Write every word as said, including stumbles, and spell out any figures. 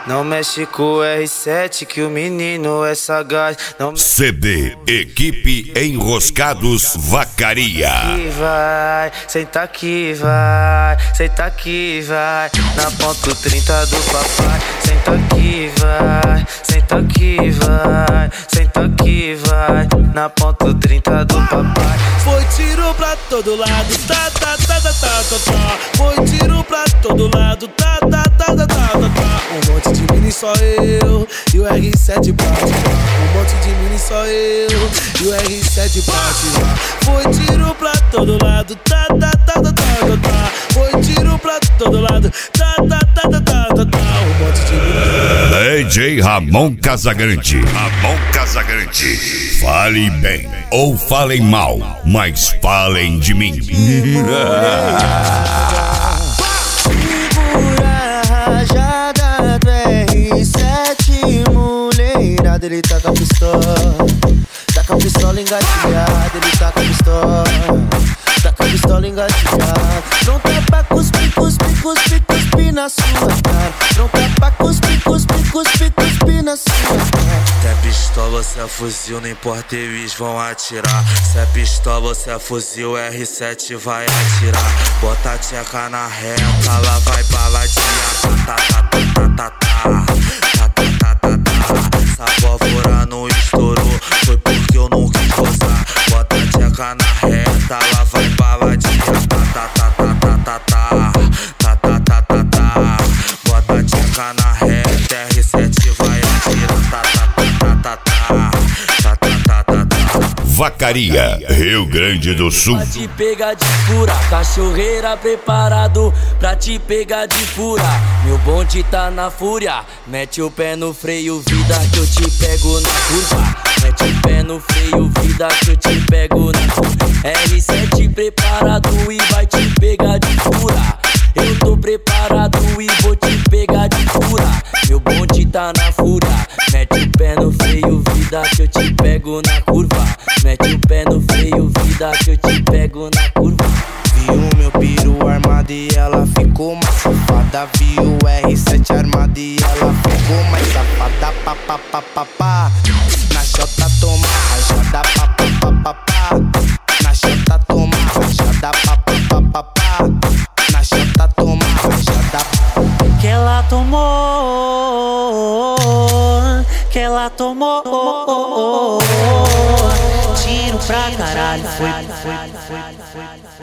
Não mexe com o R sete que o menino é sagaz. Não C D Equipe Enroscados Vacaria. que vai, senta que vai, senta que vai. Na ponto trinta do papai. Senta que vai, senta que vai, senta que vai. Na ponto trinta do papai. Foi tiro pra todo lado, tá, tá, tá, tá, tá, tá, tá. Foi tiro pra todo lado, tá, tá, tá, tá, tá, tá, tá. Um monte de mini só eu e o R sete bate. Um monte de mini só eu e o R sete bate. Foi tiro pra todo lado, tá, tá, tá, tá, tá, tá, tá. Foi tiro pra todo lado, tá, tá, tá, tá, tá, tá, tá. Um monte de mini. D J Ramon Casagrande. Ramon Casagrande. Fale bem ou falem mal, mas falem de mim. Segura a rajada do R sete, mulherada, ele tá com a pistola. Tá com a pistola engatilhada, ele tá com a pistola. Tá com a pistola engatilhada. Pronta pra cuspir, cuspir, cuspir, cuspir na sua cara. Pronta pra cuspir, cuspir, cuspir, cuspir na sua cara. Se é pistola, se é fuzil, não importa, eles vão atirar. Se é pistola, se é fuzil, R sete vai atirar. Bota a tcheca na reta, lá vai baladinha. Tá, tá, tá, tá, tá, tá. Tá, tá, tá, tá, tá. Essa pólvora não estourou, foi porque eu não quis gozar. Bota a tcheca na reta, lá vai baladinha. Tá, tá, tá, tá, tá, tá. Tá, tá, tá, tá, tá. Bota a tcheca na reta, R sete vai atirar. Tá, tá, tá, tá, tá. Tá, tá, tá, tá, tá. Vacaria, Rio Grande do Sul. Pra te pegar de fura, cachorreira preparado pra te pegar de fura. Meu bonde tá na fúria, mete o pé no freio, vida que eu te pego na curva. Mete o pé no freio, vida que eu te pego na curva. R sete preparado e vai te pegar de fura. Eu tô preparado e vou te pegar de fura. Meu bonde tá na fúria, mete o pé no freio, vida que eu te pego na curva. Mete o pé no freio, vida que eu te pego na curva. Viu meu piru armado e ela ficou mais safada. Viu o R sete armado e ela ficou mais safada. Pá, pá, pá, pá, pá. Na chota toma rajada. Pá, pá, pá, pá, pá. Na chota toma rajada. Pá, pá, pá, pá, pá. Na chota toma rajada. Que ela tomou, que ela tomou. Tiro pra caralho, foi, foi